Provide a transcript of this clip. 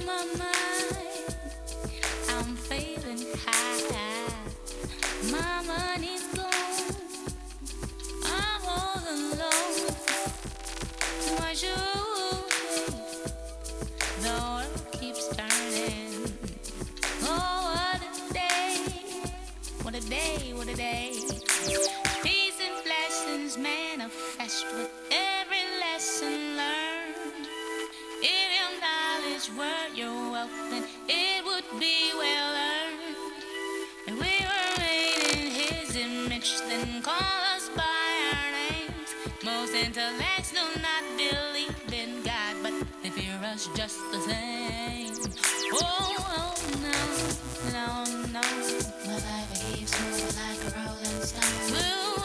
my mind. I'm feeling high. My money's gone. I'm all alone. Too much shooting. The world keeps turning. Oh, what a day. What a day, what a day. Peace and blessings manifest with every lesson learned. If your knowledge were your wealth, then it would be well earned. If we were made in his image, then call us by our names. Most intellects do not believe in God, but they fear us just the same. Oh,